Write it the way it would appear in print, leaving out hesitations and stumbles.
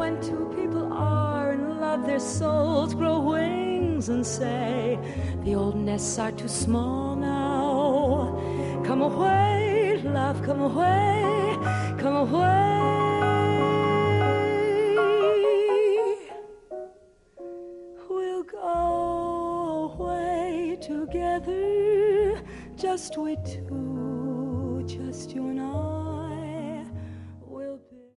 when two people are in love, their souls grow wings and say, the old nests are too small now. Come away, love, come away, come away. We'll go away together, just we two, just you and I.